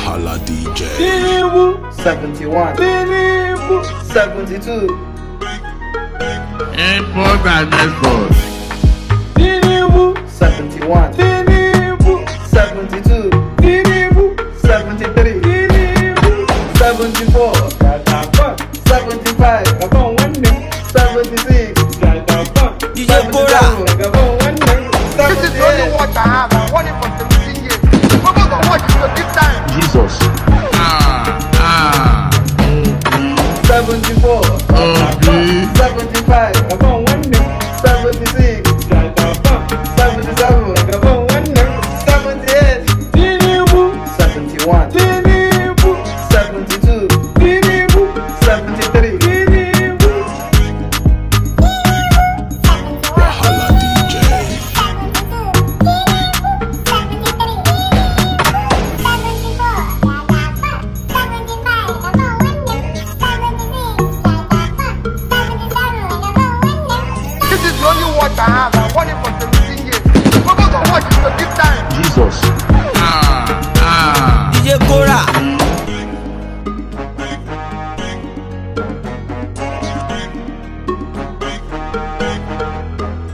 Wahala DJ. 71, 72, Import and export. 71, 72, 73, 74, 75, 76, DJ Bora. This is the only watch I have. I want it for 17 years. People can watch it for this time. Jesus. 74, 75, 76, 77, 78, 71.